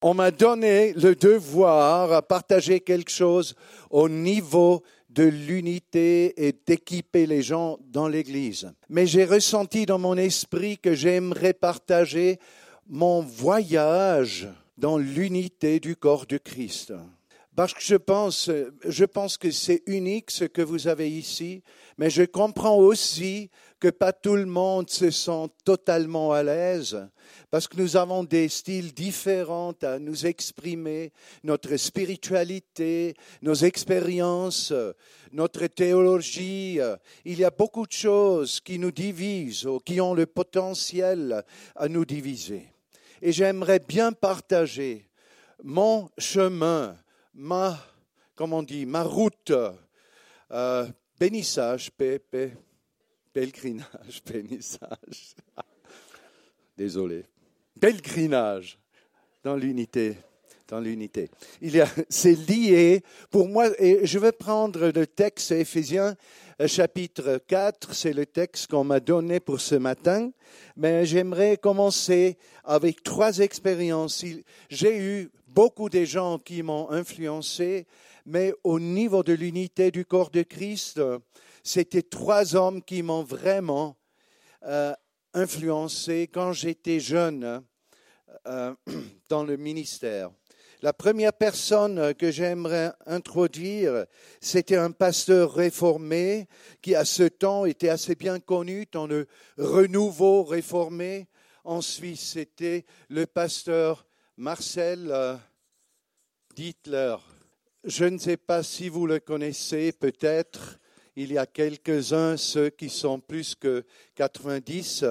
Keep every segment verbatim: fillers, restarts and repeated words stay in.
on m'a donné le devoir à partager quelque chose au niveau de l'unité et d'équiper les gens dans l'Église. Mais j'ai ressenti dans mon esprit que j'aimerais partager mon voyage dans l'unité du corps de Christ. Parce que je pense, je pense que c'est unique ce que vous avez ici, mais je comprends aussi que pas tout le monde se sent totalement à l'aise, parce que nous avons des styles différents à nous exprimer, notre spiritualité, nos expériences, notre théologie. Il y a beaucoup de choses qui nous divisent ou qui ont le potentiel à nous diviser. Et j'aimerais bien partager mon chemin, ma, comment on dit, ma route, euh, bénissage, p, p, pèlerinage, bénissage, désolé, pèlerinage dans l'unité, dans l'unité. Il y a, c'est lié pour moi, et je vais prendre le texte Éphésiens chapitre quatre, c'est le texte qu'on m'a donné pour ce matin, mais j'aimerais commencer avec trois expériences. J'ai eu beaucoup de gens qui m'ont influencé, mais au niveau de l'unité du corps de Christ, c'était trois hommes qui m'ont vraiment euh, influencé quand j'étais jeune euh, dans le ministère. La première personne que j'aimerais introduire, c'était un pasteur réformé qui, à ce temps, était assez bien connu dans le renouveau réformé en Suisse. C'était le pasteur Marcel euh, Dietler. Je ne sais pas si vous le connaissez, peut-être. Il y a quelques-uns, ceux qui sont plus que quatre-vingt-dix.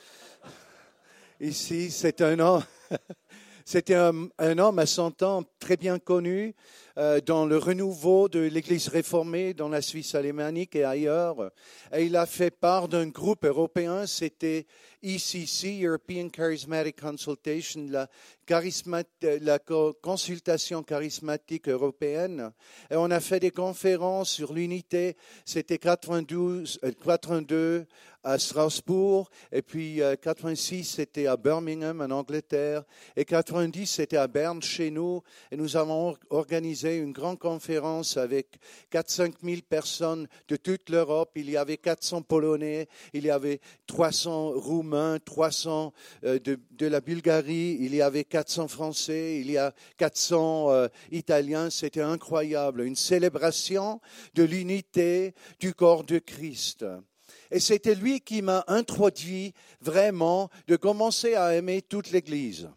Ici, c'est un homme... C'était un, un homme à son temps très bien connu euh, dans le renouveau de l'Église réformée dans la Suisse alémanique et ailleurs. Et il a fait part d'un groupe européen, c'était E C C, European Charismatic Consultation, la, charismat, la consultation charismatique européenne. Et on a fait des conférences sur l'unité, c'était quatre-vingt-douze, quatre-vingt-deux à Strasbourg, et puis euh, quatre-vingt-six, c'était à Birmingham, en Angleterre, et quatre-vingt-dix, c'était à Berne, chez nous, et nous avons organisé une grande conférence avec quatre à cinq mille personnes de toute l'Europe. Il y avait quatre cents Polonais, il y avait trois cents Roumains, trois cents euh, de, de la Bulgarie, il y avait quatre cents Français, il y a quatre cents euh, Italiens. C'était incroyable, une célébration de l'unité du corps de Christ. Et c'était lui qui m'a introduit vraiment de commencer à aimer toute l'Église.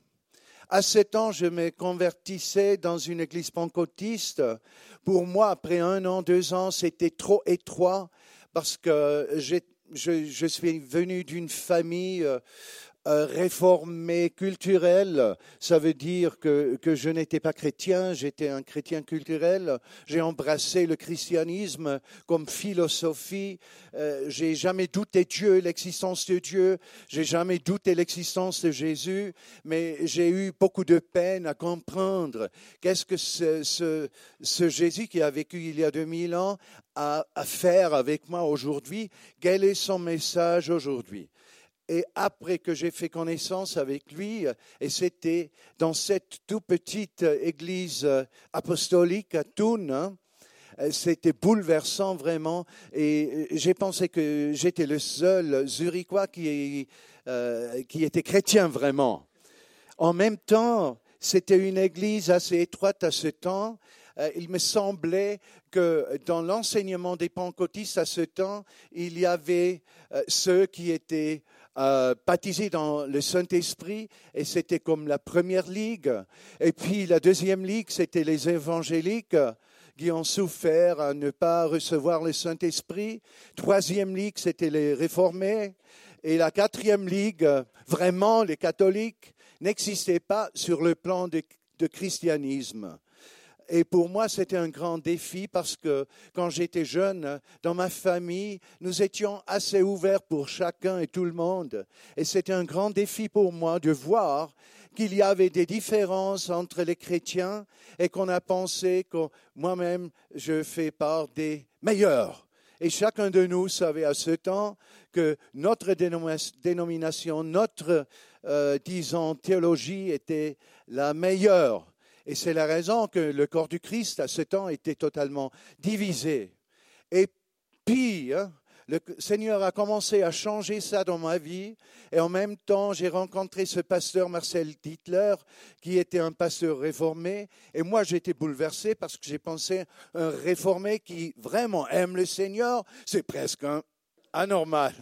À sept ans, je me convertissais dans une église pentecôtiste. Pour moi, après un an, deux ans, c'était trop étroit parce que j'ai, je, je suis venu d'une famille euh, euh, réformée culturelle. Ça veut dire que, que je n'étais pas chrétien, j'étais un chrétien culturel. J'ai embrassé le christianisme comme philosophie. Euh, j'ai jamais douté Dieu, l'existence de Dieu. J'ai jamais douté l'existence de Jésus. Mais j'ai eu beaucoup de peine à comprendre qu'est-ce que ce, ce, ce Jésus qui a vécu il y a deux mille ans a à faire avec moi aujourd'hui. Quel est son message aujourd'hui? Et après que j'ai fait connaissance avec lui, et c'était dans cette toute petite église apostolique à Thun, hein, c'était bouleversant vraiment. Et j'ai pensé que j'étais le seul Zurichois qui, euh, qui était chrétien vraiment. En même temps, c'était une église assez étroite à ce temps. Il me semblait que dans l'enseignement des pentecôtistes à ce temps, il y avait ceux qui étaient euh, baptisés dans le Saint-Esprit, et c'était comme la première ligue. Et puis la deuxième ligue, c'était les évangéliques qui ont souffert à ne pas recevoir le Saint-Esprit. Troisième ligue, c'était les réformés. Et la quatrième ligue, vraiment, les catholiques, n'existaient pas sur le plan de, de christianisme. Et pour moi, c'était un grand défi parce que quand j'étais jeune, dans ma famille, nous étions assez ouverts pour chacun et tout le monde. Et c'était un grand défi pour moi de voir qu'il y avait des différences entre les chrétiens et qu'on a pensé que moi-même, je fais part des meilleurs. Et chacun de nous savait à ce temps que notre dénomination, notre, euh, disons, théologie était la meilleure. Et c'est la raison que le corps du Christ, à ce temps, était totalement divisé. Et puis, hein, le Seigneur a commencé à changer ça dans ma vie. Et en même temps, j'ai rencontré ce pasteur Marcel Dittler, qui était un pasteur réformé. Et moi, j'étais bouleversé parce que j'ai pensé, un réformé qui vraiment aime le Seigneur, c'est presque un anormal,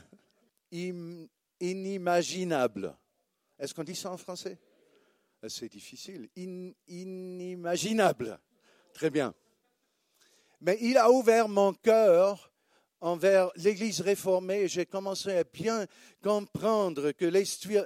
inimaginable. Est-ce qu'on dit ça en français? C'est difficile. In, inimaginable. Très bien. Mais il a ouvert mon cœur envers l'Église réformée, et j'ai commencé à bien comprendre que l'histoire,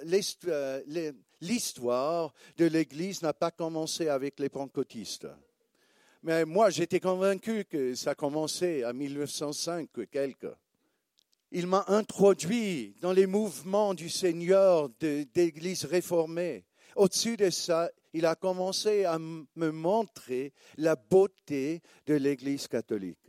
l'histoire de l'Église n'a pas commencé avec les pentecôtistes. Mais moi, j'étais convaincu que ça commençait à mille neuf cent cinq, quelque. Il m'a introduit dans les mouvements du Seigneur de, d'Église réformée. Au-dessus de ça, il a commencé à m- me montrer la beauté de l'Église catholique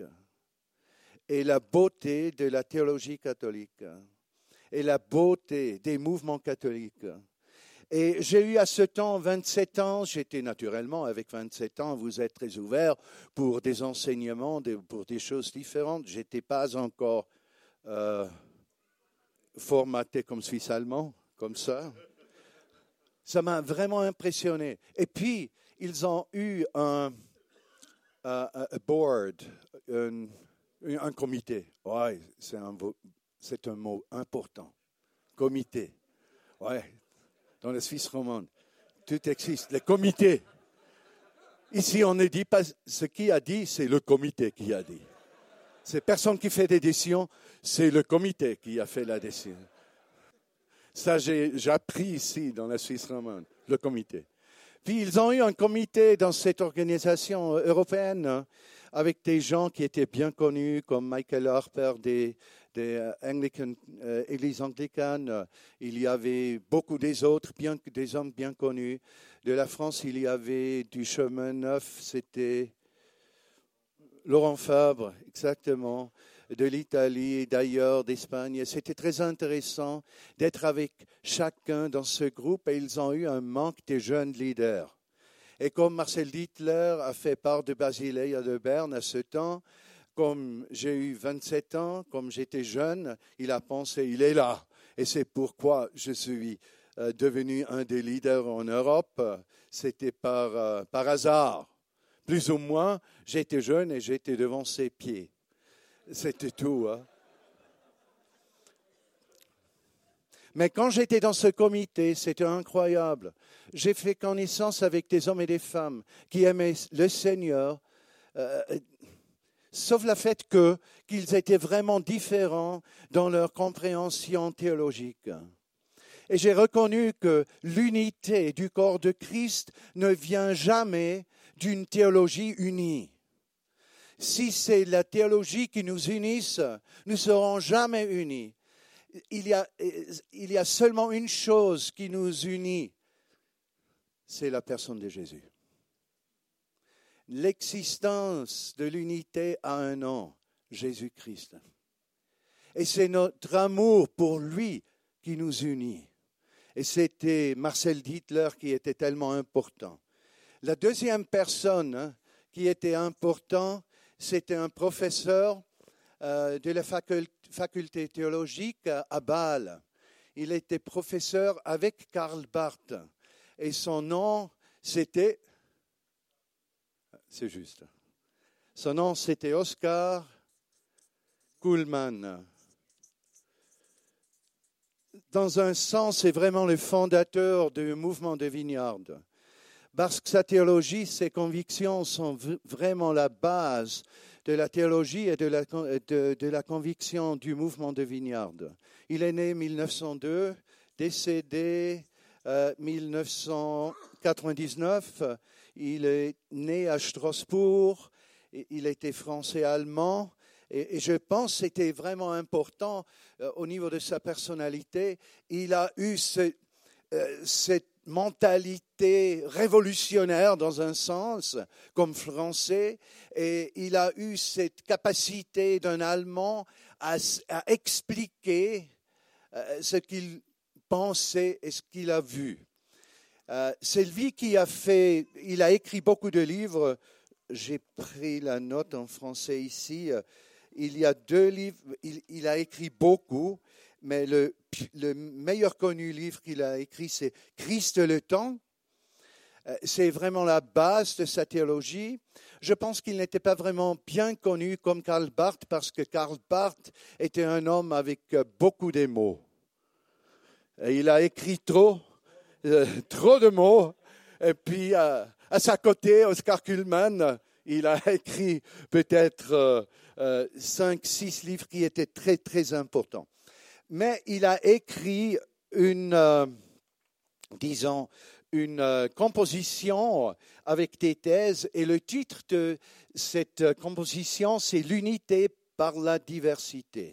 et la beauté de la théologie catholique et la beauté des mouvements catholiques. Et j'ai eu à ce temps vingt-sept ans, j'étais naturellement avec vingt-sept ans, vous êtes très ouvert pour des enseignements, pour des choses différentes. Je n'étais pas encore euh, formaté comme suisse-allemand, comme ça. Ça m'a vraiment impressionné. Et puis, ils ont eu un, un, un board, un, un comité. Oui, c'est un, c'est un mot important. Comité. Oui, dans la Suisse romande, tout existe. Le comité. Ici, on ne dit pas ce qui a dit, c'est le comité qui a dit. C'est personne qui fait des décisions, c'est le comité qui a fait la décision. Ça, j'ai, j'ai appris ici, dans la Suisse romande, le comité. Puis, ils ont eu un comité dans cette organisation européenne, hein, avec des gens qui étaient bien connus, comme Michael Harper des, des euh, Anglican, euh, Églises anglicanes. Il y avait beaucoup des autres, bien, des hommes bien connus. De la France, il y avait du chemin neuf, c'était Laurent Fabre, exactement. De l'Italie et d'ailleurs, d'Espagne. C'était très intéressant d'être avec chacun dans ce groupe et ils ont eu un manque de jeunes leaders. Et comme Marcel Dittler a fait part de Basileia de Berne à ce temps, comme j'ai eu vingt-sept ans, comme j'étais jeune, il a pensé, il est là. Et c'est pourquoi je suis euh, devenu un des leaders en Europe. C'était par, euh, par hasard. Plus ou moins, j'étais jeune et j'étais devant ses pieds. C'était tout. Hein. Mais quand j'étais dans ce comité, c'était incroyable. J'ai fait connaissance avec des hommes et des femmes qui aimaient le Seigneur, euh, sauf le fait que, qu'ils étaient vraiment différents dans leur compréhension théologique. Et j'ai reconnu que l'unité du corps de Christ ne vient jamais d'une théologie unie. Si c'est la théologie qui nous unisse, nous ne serons jamais unis. Il y a, il y a seulement une chose qui nous unit, c'est la personne de Jésus. L'existence de l'unité a un nom, Jésus-Christ. Et c'est notre amour pour lui qui nous unit. Et c'était Marcel Dittler qui était tellement important. La deuxième personne hein, qui était importante, c'était un professeur euh, de la faculté, faculté théologique à Bâle. Il était professeur avec Karl Barth. Et son nom, c'était... C'est juste. Son nom, c'était Oscar Kuhlmann. Dans un sens, c'est vraiment le fondateur du mouvement de Vineyard. Parce que sa théologie, ses convictions sont vraiment la base de la théologie et de la, de, de la conviction du mouvement de Vineyard. Il est né en mille neuf cent deux, décédé en euh, mille neuf cent quatre-vingt-dix-neuf. Il est né à Strasbourg. Il était français-allemand. Et, et je pense que c'était vraiment important euh, au niveau de sa personnalité. Il a eu ce, euh, cette mentalité révolutionnaire dans un sens, comme français, et il a eu cette capacité d'un Allemand à, à expliquer euh, ce qu'il pensait et ce qu'il a vu. Euh, c'est lui qui a fait, il a écrit beaucoup de livres. J'ai pris la note en français ici. Il y a deux livres, il, il a écrit beaucoup, mais le, le meilleur connu livre qu'il a écrit, c'est Christ le temps. C'est vraiment la base de sa théologie. Je pense qu'il n'était pas vraiment bien connu comme Karl Barth, parce que Karl Barth était un homme avec beaucoup de mots. Et il a écrit trop. Euh, trop de mots. Et puis, euh, à sa côté, Oscar Cullmann, il a écrit peut-être euh, euh, cinq, six livres qui étaient très, très importants. Mais il a écrit une, euh, disons, une euh, composition avec des thèses. Et le titre de cette composition, c'est « L'unité par la diversité ».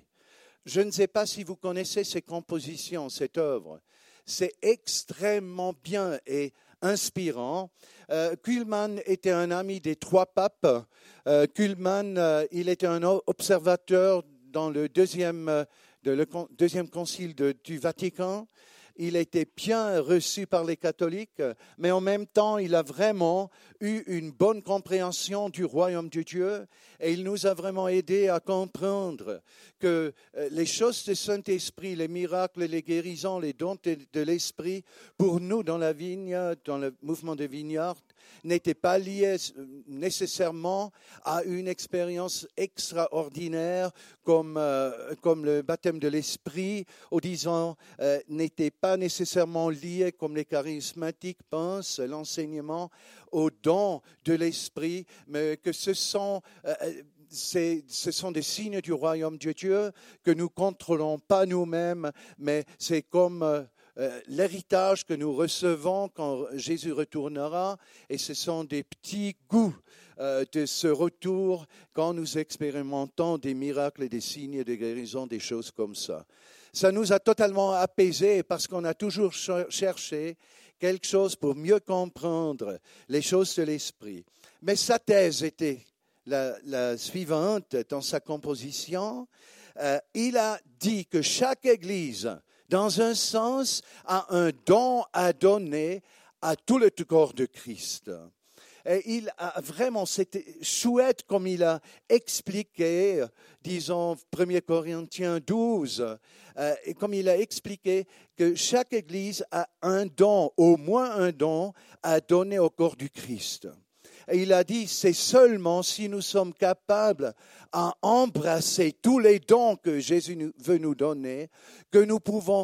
Je ne sais pas si vous connaissez ces compositions, cette œuvre. C'est extrêmement bien et inspirant. Euh, Cullmann était un ami des trois papes. Euh, Cullmann, euh, il était un observateur dans le deuxième, euh, de le deuxième concile de, du Vatican. Il était bien reçu par les catholiques, mais en même temps, il a vraiment eu une bonne compréhension du royaume de Dieu et il nous a vraiment aidés à comprendre que les choses du Saint-Esprit, les miracles, les guérisons, les dons de l'Esprit, pour nous dans la vigne, dans le mouvement de Vignard, n'étaient pas liés nécessairement à une expérience extraordinaire comme, euh, comme le baptême de l'Esprit, ou disons, euh, n'étaient pas nécessairement liés, comme les charismatiques pensent, l'enseignement aux dons de l'Esprit, mais que ce sont, euh, c'est, ce sont des signes du royaume de Dieu que nous ne contrôlons pas nous-mêmes, mais c'est comme euh, euh, l'héritage que nous recevons quand Jésus retournera, et ce sont des petits goûts euh, de ce retour quand nous expérimentons des miracles et des signes de guérison, des choses comme ça. Ça nous a totalement apaisés parce qu'on a toujours cherché quelque chose pour mieux comprendre les choses de l'esprit. Mais sa thèse était la, la suivante dans sa composition. Euh, il a dit que chaque Église, dans un sens, a un don à donner à tout le corps de Christ. Et il a vraiment, c'était chouette comme il a expliqué, disons, premier Corinthiens douze, euh, et comme il a expliqué que chaque Église a un don, au moins un don, à donner au corps du Christ. Et il a dit, c'est seulement si nous sommes capables à embrasser tous les dons que Jésus veut nous donner, que nous pouvons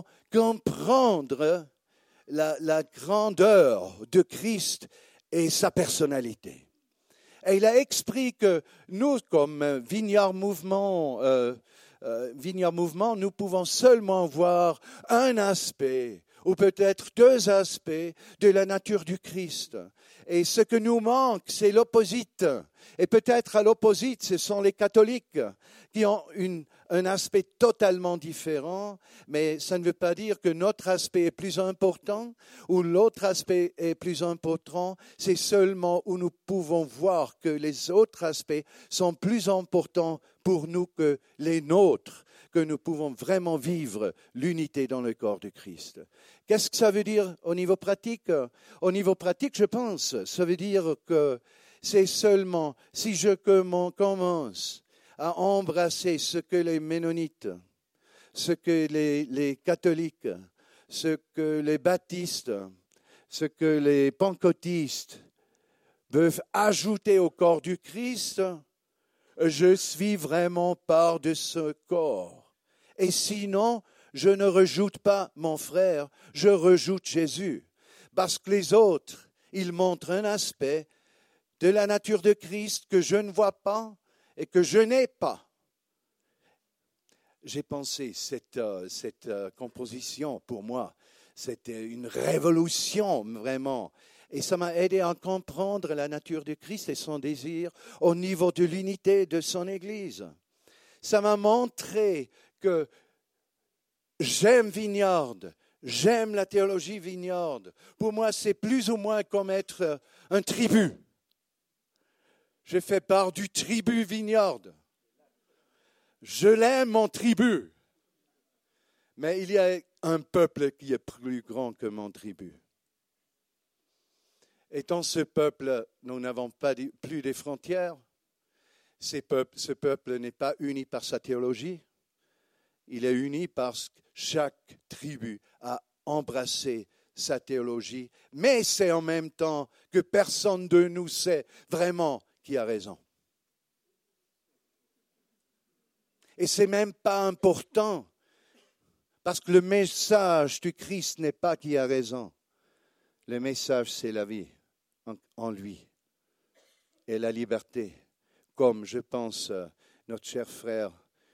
comprendre la, la grandeur de Christ et sa personnalité. Et il a expliqué que nous, comme Vignard Mouvement, euh, euh, Vignard Mouvement, nous pouvons seulement voir un aspect, ou peut-être deux aspects de la nature du Christ. Et ce que nous manque, c'est l'opposite. Et peut-être à l'opposite, ce sont les catholiques qui ont une, un aspect totalement différent, mais ça ne veut pas dire que notre aspect est plus important ou l'autre aspect est plus important. C'est seulement où nous pouvons voir que les autres aspects sont plus importants pour nous que les nôtres, que nous pouvons vraiment vivre l'unité dans le corps de Christ. Qu'est-ce que ça veut dire au niveau pratique? Au niveau pratique, je pense, ça veut dire que c'est seulement si je commence à embrasser ce que les Ménonites, ce que les, les catholiques, ce que les baptistes, ce que les pentecôtistes peuvent ajouter au corps du Christ, je suis vraiment part de ce corps. Et sinon, je ne rejoute pas mon frère, je rejoute Jésus. Parce que les autres, ils montrent un aspect de la nature de Christ que je ne vois pas et que je n'ai pas. J'ai pensé, cette, euh, cette euh, composition, pour moi, c'était une révolution, vraiment. Et ça m'a aidé à comprendre la nature de Christ et son désir au niveau de l'unité de son Église. Ça m'a montré que j'aime Vignard, J'aime la théologie Vineyard. Pour moi, c'est plus ou moins comme être un tribu. Je fais part du tribu Vineyard. Je l'aime, mon tribu. Mais il y a un peuple qui est plus grand que mon tribu. Et dans ce peuple, nous n'avons pas plus de frontières. Ce peuple, ce peuple n'est pas uni par sa théologie. Il est uni parce que chaque tribu a embrassé sa théologie. Mais c'est en même temps que personne de nous sait vraiment qui a raison. Et ce n'est même pas important. Parce que le message du Christ n'est pas qui a raison. Le message, c'est la vie en, en lui et la liberté. Comme je pense, notre cher frère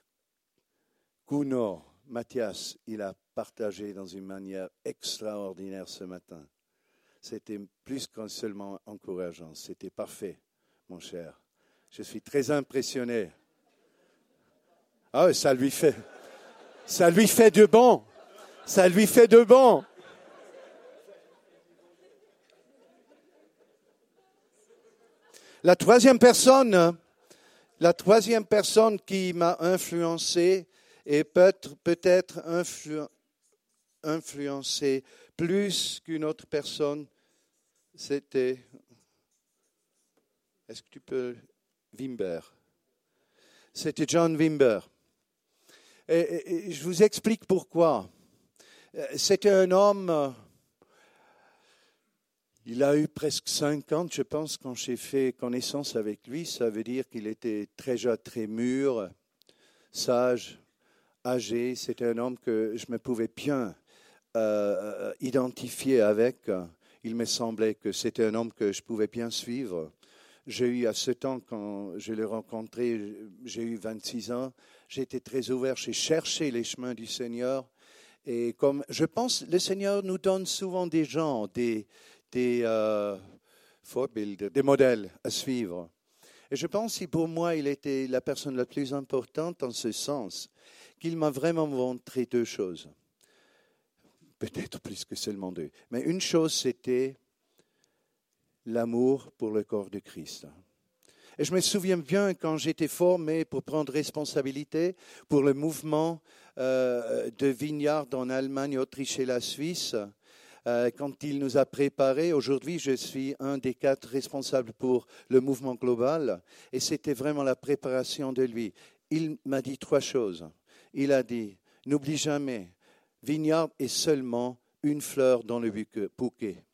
Kuno Mathias, il a partagé dans une manière extraordinaire ce matin. C'était plus que seulement encourageant. C'était parfait, mon cher. Je suis très impressionné. Ah, ça lui fait... Ça lui fait de bon. Ça lui fait de bon. La troisième personne, la troisième personne qui m'a influencé et peut-être, peut-être influ, influencé plus qu'une autre personne, c'était, est-ce que tu peux, Wimber. C'était John Wimber. Et, et, et je vous explique pourquoi. C'était un homme, il a eu presque cinquante, je pense, quand j'ai fait connaissance avec lui. Ça veut dire qu'il était très jeune, très mûr, sage, âgé. C'était un homme que je me pouvais bien euh, identifier avec. Il me semblait que c'était un homme que je pouvais bien suivre. J'ai eu à ce temps, quand je l'ai rencontré, j'ai eu vingt-six ans, j'étais très ouvert, j'ai cherché les chemins du Seigneur. Et comme je pense, le Seigneur nous donne souvent des gens, des, des euh, forbilder, des modèles à suivre. Et je pense que pour moi, il était la personne la plus importante en ce sens, qu'il m'a vraiment montré deux choses. Peut-être plus que seulement deux. Mais une chose, c'était l'amour pour le corps de Christ. Et je me souviens bien quand j'étais formé pour prendre responsabilité pour le mouvement euh, de Vineyard en Allemagne, Autriche et la Suisse, euh, quand il nous a préparés. Aujourd'hui, je suis un des quatre responsables pour le mouvement global et c'était vraiment la préparation de lui. Il m'a dit trois choses. Il a dit, n'oublie jamais, Vineyard est seulement une fleur dans le bouquet.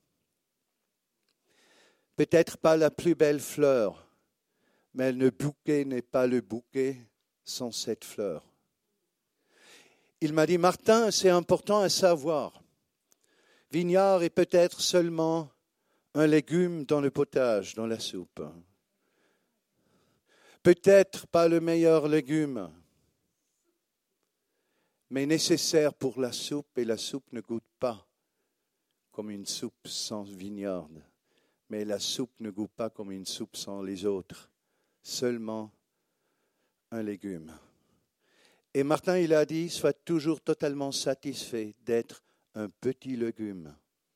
Peut-être pas la plus belle fleur, mais le bouquet n'est pas le bouquet sans cette fleur. Il m'a dit, Martin, c'est important à savoir. Vineyard est peut-être seulement un légume dans le potage, dans la soupe. Peut-être pas le meilleur légume, mais nécessaire pour la soupe, et la soupe ne goûte pas comme une soupe sans Vineyard. Mais la soupe ne goûte pas comme une soupe sans les autres, seulement un légume. Et Martin, il a dit, sois toujours totalement satisfait d'être un petit légume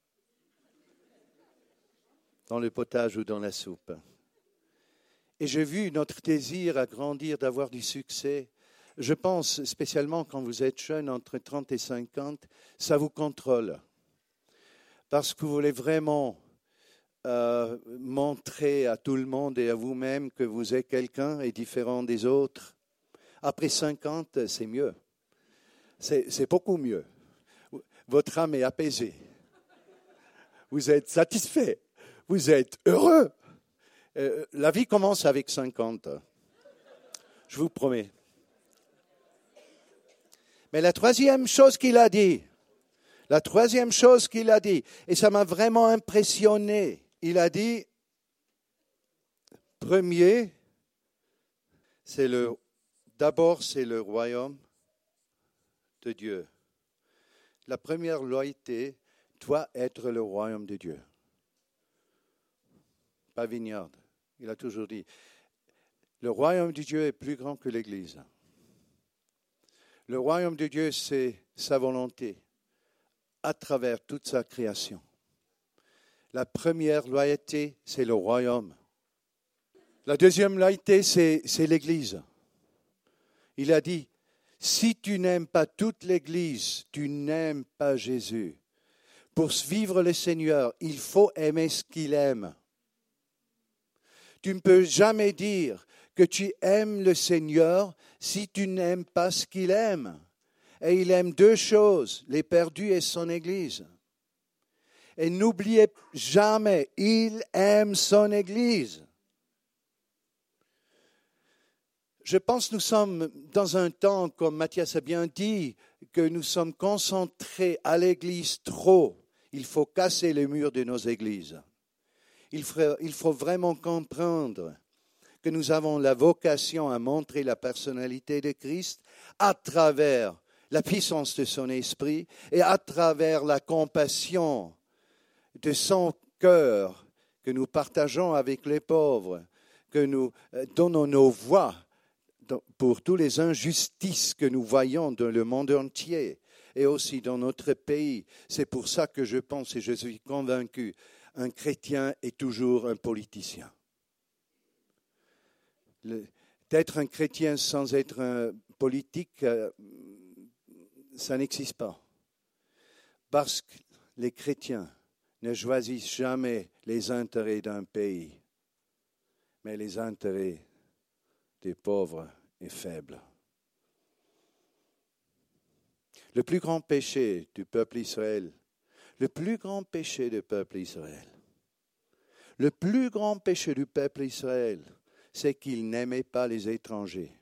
dans le potage ou dans la soupe. Et j'ai vu notre désir à grandir, d'avoir du succès. Je pense, spécialement quand vous êtes jeune, entre trente et cinquante, ça vous contrôle. Parce que vous voulez vraiment Euh, montrer à tout le monde et à vous-même que vous êtes quelqu'un et différent des autres. Après cinquante, c'est mieux. C'est, c'est beaucoup mieux. Votre âme est apaisée. Vous êtes satisfait. Vous êtes heureux. Euh, la vie commence avec cinquante. Je vous promets. Mais la troisième chose qu'il a dit, la troisième chose qu'il a dit, et ça m'a vraiment impressionné, il a dit, premier, c'est le, d'abord c'est le royaume de Dieu. La première loyauté doit être le royaume de Dieu. Pas Vineyard. Il a toujours dit, le royaume de Dieu est plus grand que l'Église. Le royaume de Dieu, c'est sa volonté. à travers toute sa création. La première loyauté, c'est le royaume. La deuxième loyauté, c'est, c'est l'Église. Il a dit, si tu n'aimes pas toute l'Église, tu n'aimes pas Jésus. Pour vivre le Seigneur, il faut aimer ce qu'il aime. Tu ne peux jamais dire que tu aimes le Seigneur si tu n'aimes pas ce qu'il aime. Et il aime deux choses, les perdus et son Église. Et n'oubliez jamais, il aime son Église. Je pense que nous sommes dans un temps, comme Mathias a bien dit, que nous sommes concentrés à l'Église trop. Il faut casser les murs de nos églises. Il faut, il faut vraiment comprendre que nous avons la vocation à montrer la personnalité de Christ à travers la puissance de son esprit et à travers la compassion de son cœur que nous partageons avec les pauvres, que nous donnons nos voix pour toutes les injustices que nous voyons dans le monde entier et aussi dans notre pays. C'est pour ça que je pense et je suis convaincu, un chrétien est toujours un politicien. Le, d'être un chrétien sans être un politique, euh, ça n'existe pas. Parce que les chrétiens ne choisissent jamais les intérêts d'un pays, mais les intérêts des pauvres et faibles. Le plus grand péché du peuple Israël, le plus grand péché du peuple Israël, le plus grand péché du peuple Israël, c'est qu'il n'aimait pas les étrangers.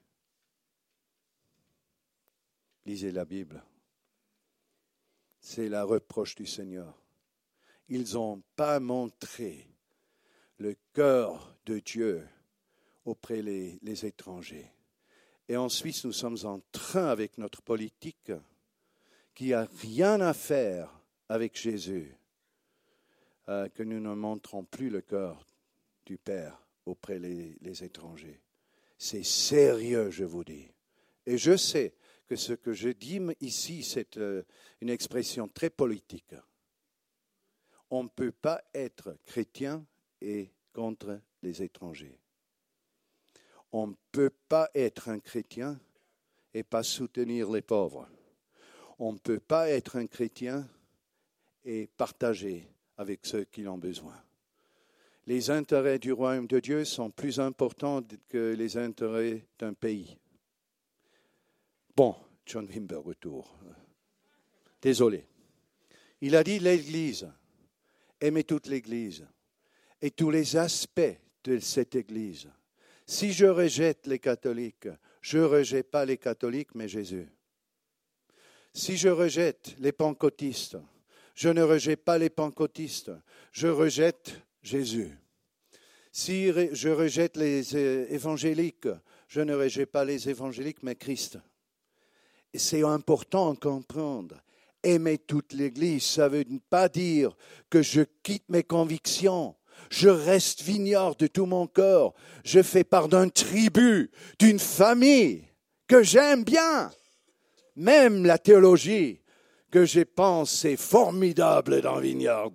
Lisez la Bible. C'est la reproche du Seigneur. Ils n'ont pas montré le cœur de Dieu auprès des les étrangers. Et ensuite, nous sommes en train avec notre politique qui n'a rien à faire avec Jésus, euh, que nous ne montrons plus le cœur du Père auprès des les étrangers. C'est sérieux, je vous dis. Et je sais que ce que je dis ici, c'est euh, une expression très politique. On ne peut pas être chrétien et contre les étrangers. On ne peut pas être un chrétien et pas soutenir les pauvres. On ne peut pas être un chrétien et partager avec ceux qui en ont besoin. Les intérêts du royaume de Dieu sont plus importants que les intérêts d'un pays. Bon, John Wimber, retour. Désolé. Il a dit l'Église. Aimez toute l'Église et tous les aspects de cette Église. Si je rejette les catholiques, je ne rejette pas les catholiques, mais Jésus. Si je rejette les pentecôtistes, je ne rejette pas les pentecôtistes, je rejette Jésus. Si je rejette les évangéliques, je ne rejette pas les évangéliques, mais Christ. Et c'est important de comprendre. Aimer toute l'Église, ça ne veut pas dire que je quitte mes convictions. Je reste Vignard de tout mon cœur. Je fais part d'un tribu, d'une famille que j'aime bien. Même la théologie que je pense est formidable dans Vignard.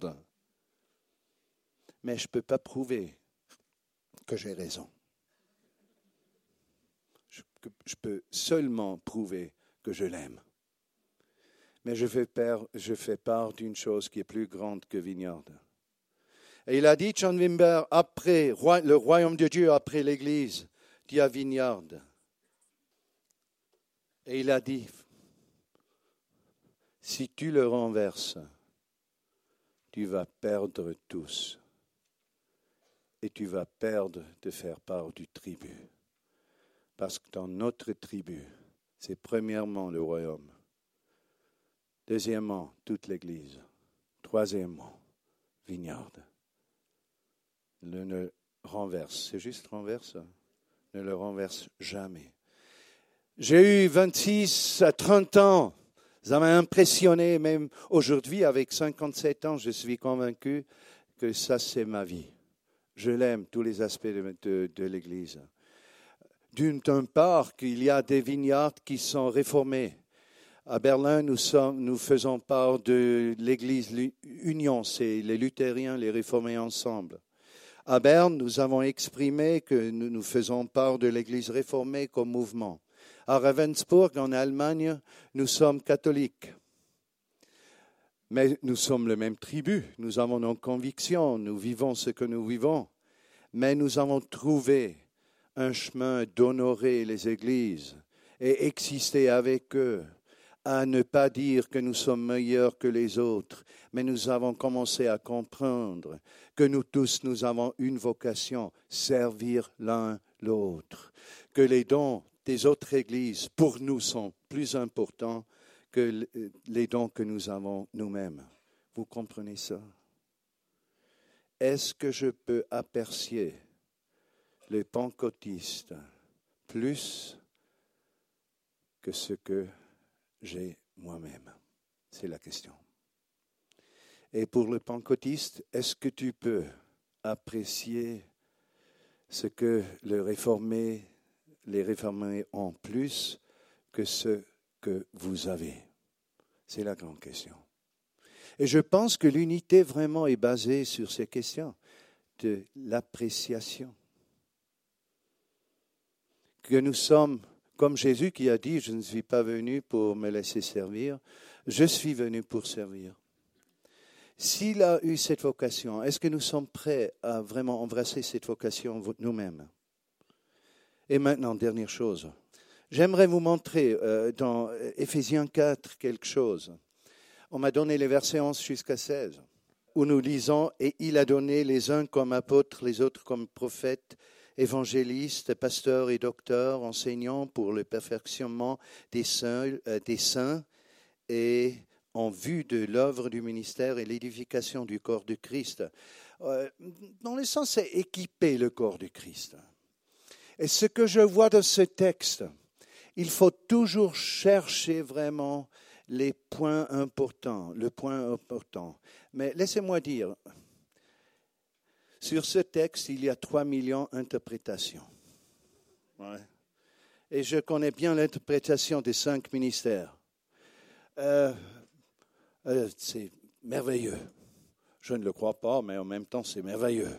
Mais je ne peux pas prouver que j'ai raison. Je, je peux seulement prouver que je l'aime. Mais je fais part, je fais part d'une chose qui est plus grande que Vignard. Et il a dit, John Wimber, après le royaume de Dieu, après l'Église, dit à Vignard. Et il a dit, si tu le renverses, tu vas perdre tous. Et tu vas perdre de faire part du tribut. Parce que dans notre tribu, c'est premièrement le royaume. Deuxièmement, toute l'Église. Troisièmement, Vignard. Ne le renverse. C'est juste renverse. Ne le renverse jamais. J'ai eu vingt-six à trente ans. Ça m'a impressionné. Même aujourd'hui, avec cinquante-sept ans, je suis convaincu que ça, c'est ma vie. Je l'aime, tous les aspects de, de, de l'Église. D'une part, qu'il y a des Vignards qui sont réformés. À Berlin, nous, sommes, nous faisons part de l'Église Union, c'est les luthériens, les réformés ensemble. À Berne, nous avons exprimé que nous, nous faisons part de l'Église réformée comme mouvement. À Ravensburg, en Allemagne, nous sommes catholiques. Mais nous sommes le même tribu, nous avons nos convictions, nous vivons ce que nous vivons. Mais nous avons trouvé un chemin d'honorer les églises et exister avec eux, à ne pas dire que nous sommes meilleurs que les autres, mais nous avons commencé à comprendre que nous tous, nous avons une vocation, servir l'un l'autre, que les dons des autres églises, pour nous, sont plus importants que les dons que nous avons nous-mêmes. Vous comprenez ça? Est-ce que je peux apprécier les pentecôtistes plus que ce que j'ai moi-même? C'est la question. Et pour le pentecôtiste, est-ce que tu peux apprécier ce que le réformé, les réformés ont plus que ce que vous avez? C'est la grande question. Et je pense que l'unité vraiment est basée sur ces questions de l'appréciation. Que nous sommes, comme Jésus qui a dit, je ne suis pas venu pour me laisser servir, je suis venu pour servir. S'il a eu cette vocation, est-ce que nous sommes prêts à vraiment embrasser cette vocation nous-mêmes? Et maintenant, dernière chose. J'aimerais vous montrer euh, dans Éphésiens quatre quelque chose. On m'a donné les versets onze jusqu'à seize, où nous lisons « Et il a donné les uns comme apôtres, les autres comme prophètes, évangélistes, pasteurs et docteurs, enseignants pour le perfectionnement des saints, euh, des saints et en vue de l'œuvre du ministère et l'édification du corps de Christ. Euh, » Dans le sens, c'est équiper le corps de Christ. Et ce que je vois dans ce texte, il faut toujours chercher vraiment les points importants, le point important. Mais laissez-moi dire, sur ce texte, il y a trois millions d'interprétations. Ouais. Et je connais bien l'interprétation des cinq ministères. Euh, euh, c'est merveilleux. Je ne le crois pas, mais en même temps, c'est merveilleux.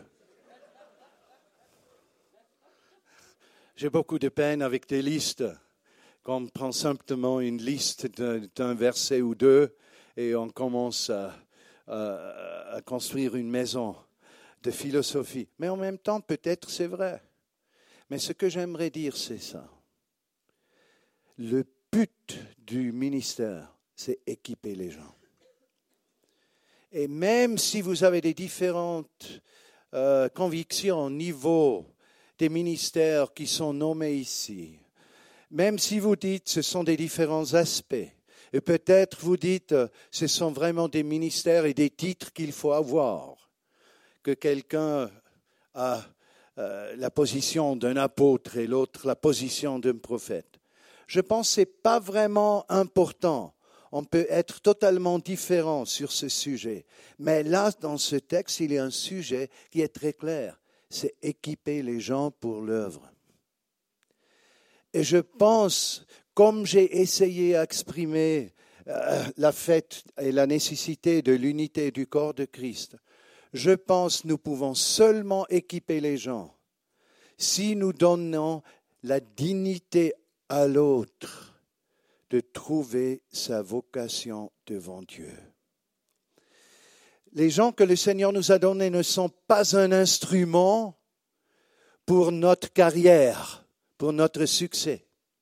J'ai beaucoup de peine avec des listes. Quand on prend simplement une liste d'un verset ou deux et on commence à, à, à construire une maison de philosophie. Mais en même temps, peut-être c'est vrai. Mais ce que j'aimerais dire, c'est ça. Le but du ministère, c'est équiper les gens. Et même si vous avez des différentes euh, convictions au niveau des ministères qui sont nommés ici, même si vous dites ce sont des différents aspects, et peut-être vous dites ce sont vraiment des ministères et des titres qu'il faut avoir, que quelqu'un a euh, la position d'un apôtre et l'autre la position d'un prophète. Je pense que ce n'est pas vraiment important. On peut être totalement différent sur ce sujet. Mais là, dans ce texte, il y a un sujet qui est très clair. C'est équiper les gens pour l'œuvre. Et je pense, comme j'ai essayé d'exprimer euh, la fête et la nécessité de l'unité du corps de Christ, je pense que nous pouvons seulement équiper les gens si nous donnons la dignité à l'autre de trouver sa vocation devant Dieu. Les gens que le Seigneur nous a donnés ne sont pas un instrument pour notre carrière, pour notre succès.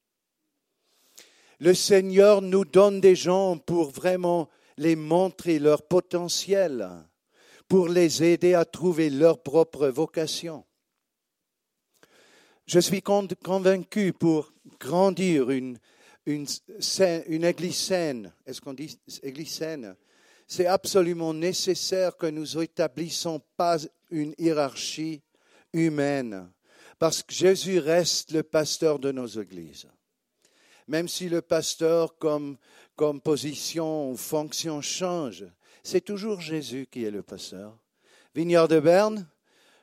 Le Seigneur nous donne des gens pour vraiment les montrer leur potentiel, pour les aider à trouver leur propre vocation. Je suis convaincu pour grandir une, une, une église saine, est-ce qu'on dit église saine? C'est absolument nécessaire que nous n'établissions pas une hiérarchie humaine, parce que Jésus reste le pasteur de nos églises. Même si le pasteur, comme, comme position ou fonction change, c'est toujours Jésus qui est le pasteur. Vignard de Berne,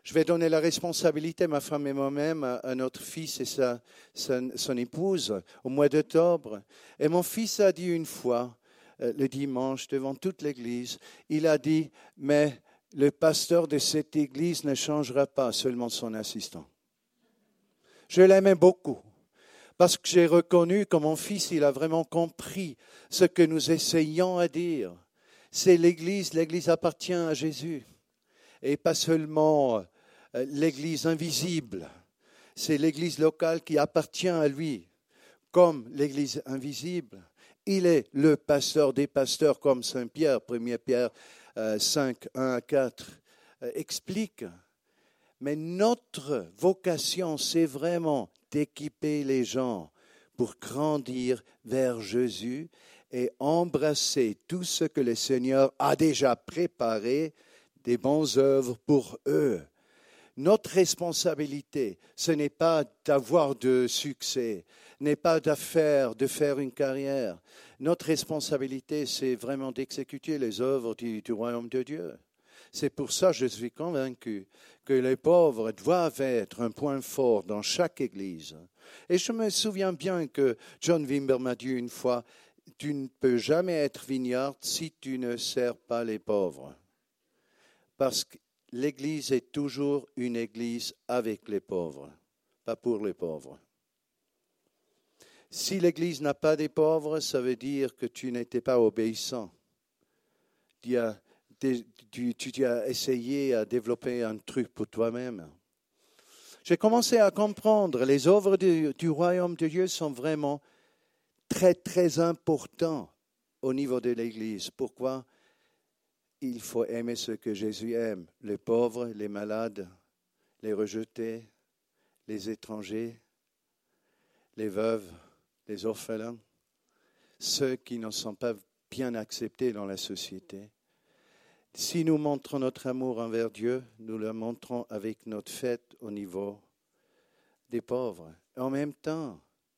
Je vais donner la responsabilité, ma femme et moi-même, à, à notre fils et sa, sa, son épouse au mois d'octobre. Et mon fils a dit une fois, euh, le dimanche, devant toute l'église, il a dit, mais le pasteur de cette église ne changera pas, seulement son assistant. Je l'aimais beaucoup, parce que j'ai reconnu que mon fils, il a vraiment compris ce que nous essayons à dire. C'est l'église, l'église appartient à Jésus. Et pas seulement l'église invisible, c'est l'église locale qui appartient à lui, comme l'église invisible. Il est le pasteur des pasteurs, comme Saint Pierre, premier Pierre cinq, un à quatre, explique. Mais notre vocation, c'est vraiment d'équiper les gens pour grandir vers Jésus et embrasser tout ce que le Seigneur a déjà préparé, des bonnes œuvres pour eux. Notre responsabilité, ce n'est pas d'avoir de succès, n'est pas d'affaire, de faire une carrière. Notre responsabilité, c'est vraiment d'exécuter les œuvres du, du royaume de Dieu. C'est pour ça que je suis convaincu que les pauvres doivent être un point fort dans chaque église. Et je me souviens bien que John Wimber m'a dit une fois, tu ne peux jamais être vignard si tu ne sers pas les pauvres. Parce que l'Église est toujours une Église avec les pauvres, pas pour les pauvres. Si l'Église n'a pas des pauvres, ça veut dire que tu n'étais pas obéissant. Tu as, tu, tu as essayé à développer un truc pour toi-même. J'ai commencé à comprendre, les œuvres du, du royaume de Dieu sont vraiment très, très importantes au niveau de l'Église. Pourquoi ? Il faut aimer ce que Jésus aime, les pauvres, les malades, les rejetés, les étrangers, les veuves, les orphelins, ceux qui ne sont pas bien acceptés dans la société. Si nous montrons notre amour envers Dieu, nous le montrons avec notre fête au niveau des pauvres. En même temps,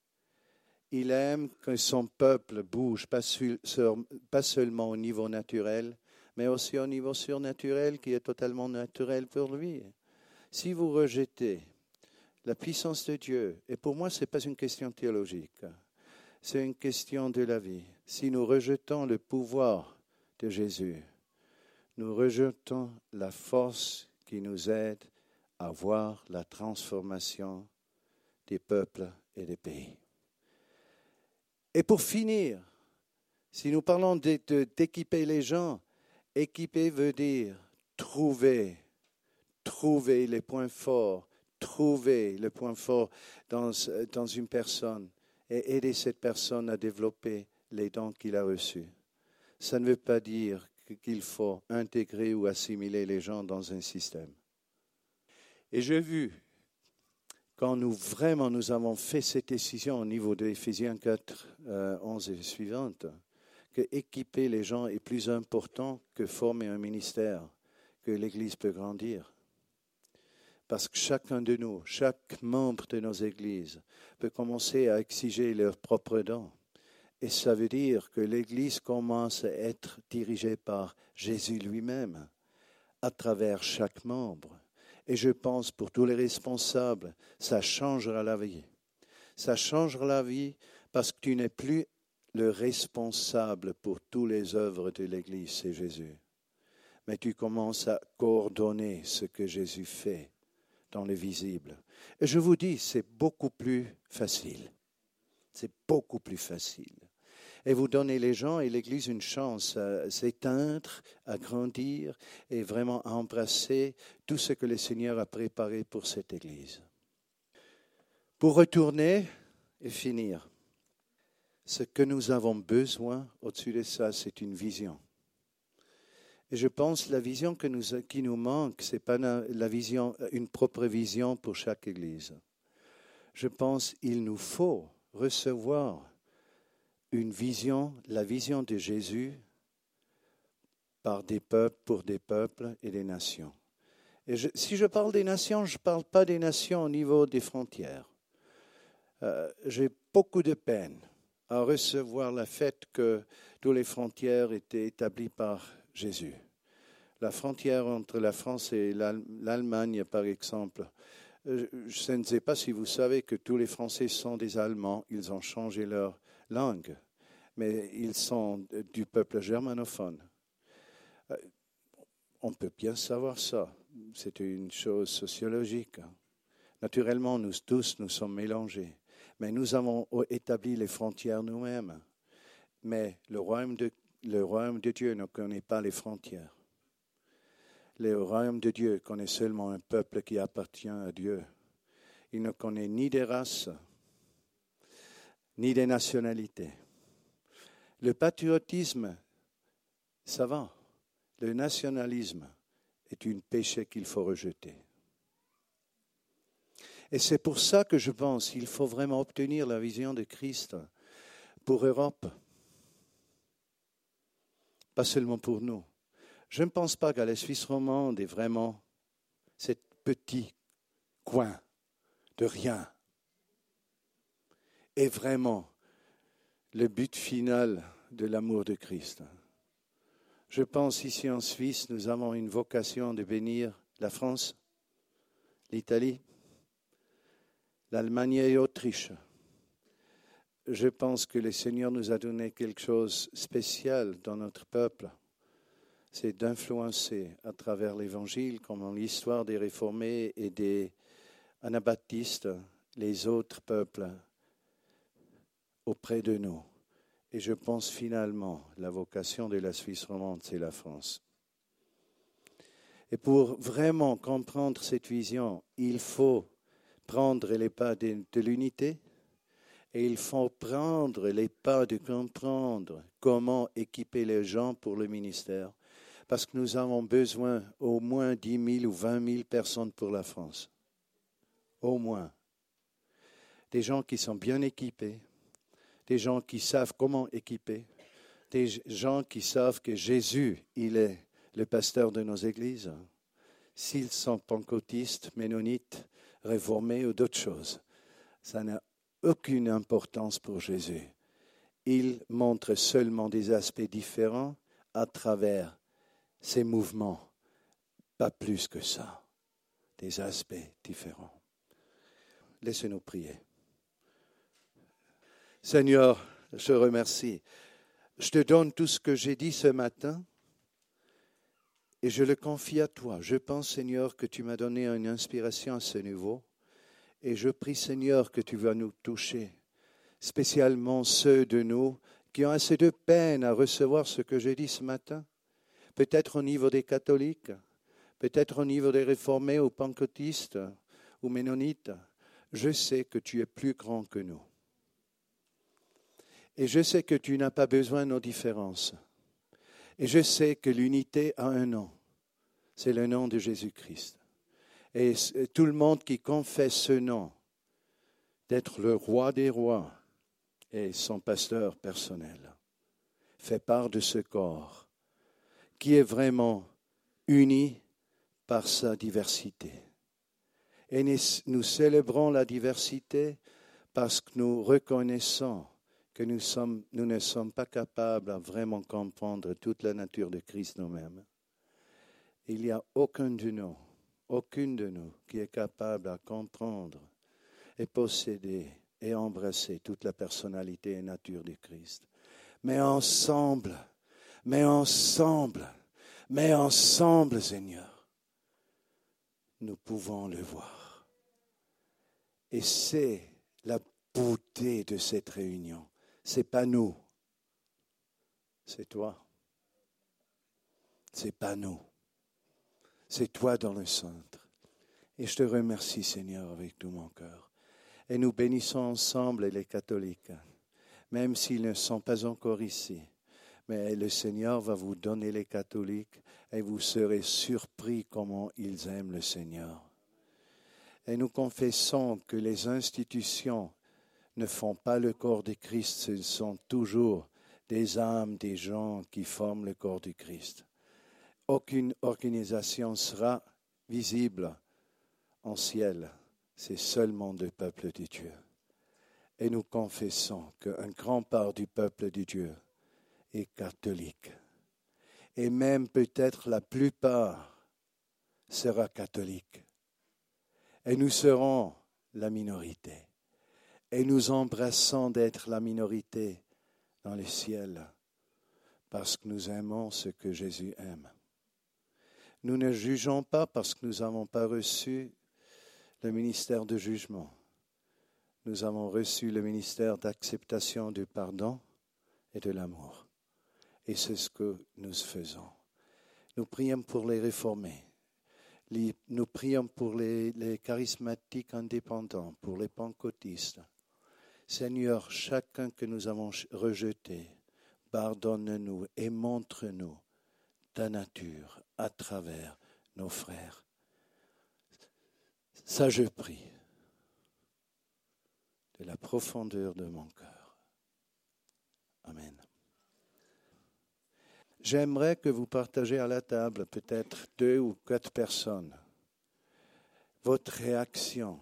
il aime que son peuple bouge, pas, sur, pas seulement au niveau naturel, mais aussi au niveau surnaturel qui est totalement naturel pour lui. Si vous rejetez la puissance de Dieu, et pour moi ce n'est pas une question théologique, c'est une question de la vie. Si nous rejetons le pouvoir de Jésus, nous rejetons la force qui nous aide à voir la transformation des peuples et des pays. Et pour finir, si nous parlons de, de, d'équiper les gens, équiper veut dire trouver, trouver les points forts, trouver le point fort dans, dans une personne et aider cette personne à développer les dons qu'il a reçus. Ça ne veut pas dire qu'il faut intégrer ou assimiler les gens dans un système. Et j'ai vu, quand nous vraiment nous avons fait cette décision au niveau de Éphésiens quatre, euh, onze et suivantes, que équiper les gens est plus important que former un ministère, que l'Église peut grandir. Parce que chacun de nous, chaque membre de nos églises peut commencer à exiger leurs propres dons. Et ça veut dire que l'Église commence à être dirigée par Jésus lui-même, à travers chaque membre. Et je pense pour tous les responsables, ça changera la vie. Ça changera la vie parce que tu n'es plus le responsable pour toutes les œuvres de l'Église, c'est Jésus. Mais tu commences à coordonner ce que Jésus fait dans le visible. Et je vous dis, c'est beaucoup plus facile. C'est beaucoup plus facile. Et vous donnez les gens et l'Église une chance à s'éteindre, à grandir et vraiment à embrasser tout ce que le Seigneur a préparé pour cette Église. Pour retourner et finir, ce que nous avons besoin au-dessus de ça, c'est une vision. Et je pense que la vision que nous, qui nous manque, ce n'est pas la vision, une propre vision pour chaque Église. Je pense qu'il nous faut recevoir une vision, la vision de Jésus par des peuples, pour des peuples et des nations. Et je, si je parle des nations, je ne parle pas des nations au niveau des frontières. Euh, j'ai beaucoup de peine à recevoir le fait que toutes les frontières étaient établies par Jésus. La frontière entre la France et l'Allemagne, par exemple, je ne sais pas si vous savez que tous les Français sont des Allemands, ils ont changé leur langue, mais ils sont du peuple germanophone. On peut bien savoir ça, c'est une chose sociologique. Naturellement, nous tous, nous sommes mélangés, mais nous avons établi les frontières nous-mêmes. Mais le royaume de, le royaume de Dieu ne connaît pas les frontières. Le royaume de Dieu connaît seulement un peuple qui appartient à Dieu. Il ne connaît ni des races, ni des nationalités. Le patriotisme, ça va. Le nationalisme est un péché qu'il faut rejeter. Et c'est pour ça que je pense qu'il faut vraiment obtenir la vision de Christ pour l'Europe. Pas seulement pour nous. Je ne pense pas que la Suisse romande est vraiment ce petit coin de rien. Est vraiment le but final de l'amour de Christ. Je pense ici en Suisse, nous avons une vocation de bénir la France, l'Italie, l'Allemagne et l'Autriche. Je pense que le Seigneur nous a donné quelque chose de spécial dans notre peuple. C'est d'influencer à travers l'Évangile, comme dans l'histoire des réformés et des anabaptistes, les autres peuples auprès de nous. Et je pense finalement, la vocation de la Suisse romande, c'est la France. Et pour vraiment comprendre cette vision, il faut prendre les pas de, de l'unité et il faut prendre les pas de comprendre comment équiper les gens pour le ministère. Parce que nous avons besoin au moins dix mille ou vingt mille personnes pour la France. Au moins. Des gens qui sont bien équipés, des gens qui savent comment équiper, des gens qui savent que Jésus, il est le pasteur de nos églises. S'ils sont pentecôtistes, ménonites, réformés ou d'autres choses, ça n'a aucune importance pour Jésus. Il montre seulement des aspects différents à travers ces mouvements, pas plus que ça, des aspects différents. Laissez-nous prier. Seigneur, je te remercie. Je te donne tout ce que j'ai dit ce matin et je le confie à toi. Je pense, Seigneur, que tu m'as donné une inspiration à ce niveau et je prie, Seigneur, que tu vas nous toucher, spécialement ceux de nous qui ont assez de peine à recevoir ce que j'ai dit ce matin. Peut-être au niveau des catholiques, peut-être au niveau des réformés ou pentecôtistes ou ménonites. Je sais que tu es plus grand que nous. Et je sais que tu n'as pas besoin de nos différences. Et je sais que l'unité a un nom. C'est le nom de Jésus-Christ. Et tout le monde qui confesse ce nom, d'être le roi des rois et son pasteur personnel, fait part de ce corps qui est vraiment uni par sa diversité. Et nous célébrons la diversité parce que nous reconnaissons que nous, sommes, nous ne sommes pas capables à vraiment comprendre toute la nature de Christ nous-mêmes. Il n'y a aucun de nous, aucune de nous qui est capable à comprendre et posséder et embrasser toute la personnalité et nature de Christ. Mais ensemble, mais ensemble, mais ensemble, Seigneur, nous pouvons le voir. Et c'est la beauté de cette réunion. C'est pas nous, c'est toi. C'est pas nous, c'est toi dans le centre. Et je te remercie, Seigneur, avec tout mon cœur. Et nous bénissons ensemble les catholiques, même s'ils ne sont pas encore ici. Mais le Seigneur va vous donner les catholiques et vous serez surpris comment ils aiment le Seigneur. Et nous confessons que les institutions ne font pas le corps de Christ, ce sont toujours des âmes, des gens qui forment le corps du Christ. Aucune organisation sera visible en ciel, c'est seulement le peuple de Dieu. Et nous confessons qu'une grande part du peuple de Dieu est catholique. et même peut-être la plupart sera catholique. Et nous serons la minorité. Et nous embrassons d'être la minorité dans le ciel parce que nous aimons ce que Jésus aime. Nous ne jugeons pas parce que nous n'avons pas reçu le ministère de jugement. Nous avons reçu le ministère d'acceptation du pardon et de l'amour. Et c'est ce que nous faisons. Nous prions pour les réformés. Nous prions pour les, les charismatiques indépendants, pour les pentecôtistes. Seigneur, chacun que nous avons rejeté, pardonne-nous et montre-nous ta nature à travers nos frères. Ça, je prie de la profondeur de mon cœur. Amen. J'aimerais que vous partagez à la table, peut-être deux ou quatre personnes, votre réaction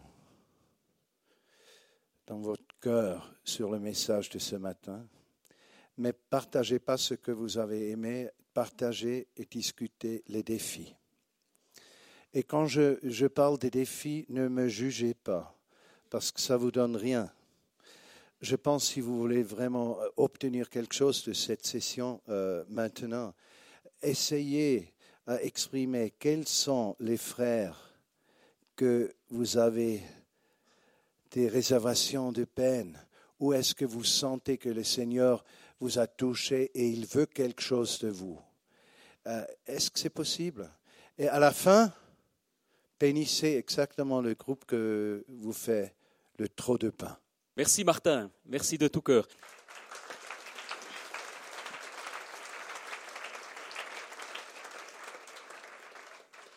dans votre cœur sur le message de ce matin. Mais partagez pas ce que vous avez aimé, partagez et discutez les défis. Et quand je, je parle des défis, ne me jugez pas, parce que ça ne vous donne rien. Je pense que si vous voulez vraiment obtenir quelque chose de cette session euh, maintenant, essayez à exprimer quels sont les frères que vous avez des réservations de peine. Où est-ce que vous sentez que le Seigneur vous a touché et il veut quelque chose de vous? Euh, est-ce que c'est possible? Et à la fin, bénissez exactement le groupe que vous fait le trop de pain. Merci Martin, merci de tout cœur.